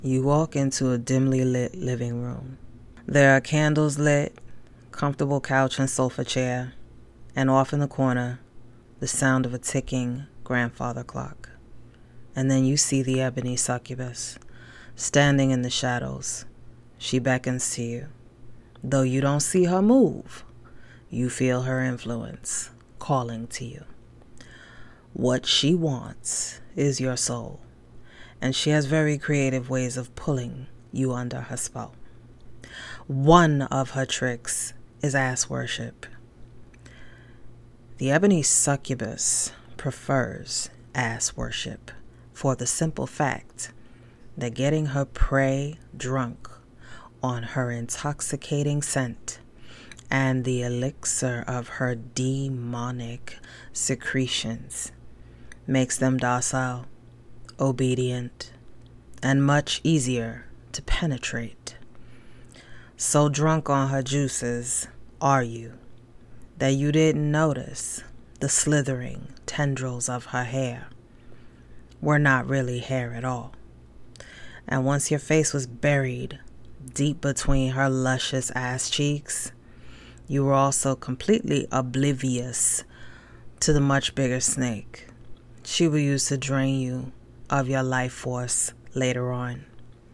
You walk into a dimly lit living room. There are candles lit, comfortable couch and sofa chair, and off in the corner, the sound of a ticking grandfather clock. And then you see the ebony succubus, standing in the shadows. She beckons to you. Though you don't see her move, you feel her influence calling to you. What she wants is your soul, and she has very creative ways of pulling you under her spell. One of her tricks is ass worship. The ebony succubus prefers ass worship for the simple fact that getting her prey drunk on her intoxicating scent and the elixir of her demonic secretions makes them docile, obedient, and much easier to penetrate. So drunk on her juices are you that you didn't notice the slithering tendrils of her hair were not really hair at all. And once your face was buried deep between her luscious ass cheeks, you were also completely oblivious to the much bigger snake she will use to drain you of your life force later on.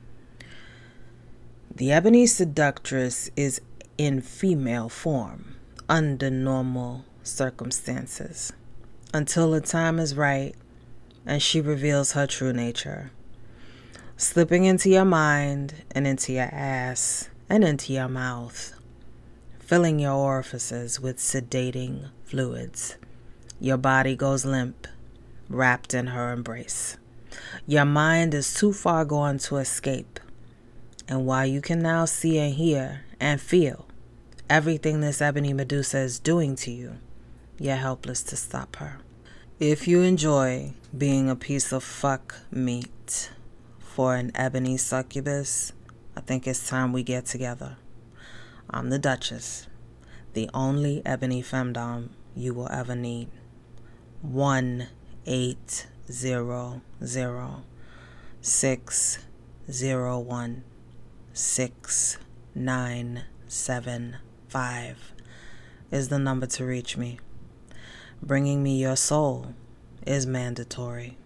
The ebony seductress is in female form under normal circumstances until the time is right and she reveals her true nature, slipping into your mind and into your ass and into your mouth, filling your orifices with sedating fluids. Your body goes limp, wrapped in her embrace. Your mind is too far gone to escape, and while you can now see and hear and feel everything this ebony Medusa is doing to you, you're helpless to stop her. If you enjoy being a piece of fuck meat for an ebony succubus, I think it's time we get together. I'm the Duchess, the only ebony femdom you will ever need. 1-800-601-6975 is the number to reach me. Bringing me your soul is mandatory.